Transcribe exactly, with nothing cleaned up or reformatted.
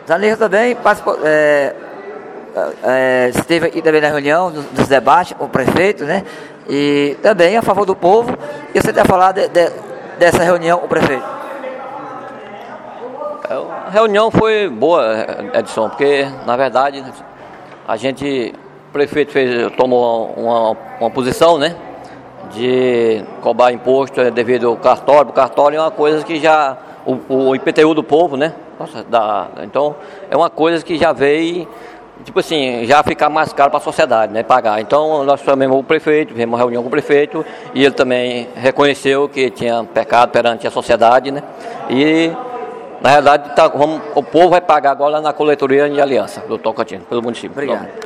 Zanirra também participou, é, é, esteve aqui também na reunião, dos, dos debates com o prefeito, né? E também a favor do povo. E você quer falar de, de, dessa reunião com o prefeito? A reunião foi boa, Edson, porque na verdade a gente, o prefeito fez, tomou uma, uma posição, né? De cobrar imposto devido ao cartório. O cartório é uma coisa que já, o, o I P T U do povo, né? Nossa, dá, então é uma coisa que já veio, tipo assim, já ficar mais caro para a sociedade, né? Pagar. Então nós chamamos o prefeito, fizemos uma reunião com o prefeito e ele também reconheceu que tinha pecado perante a sociedade, né? E na realidade tá, vamos, o povo vai pagar agora na coletoria de aliança do Tocantins, pelo município. Obrigado.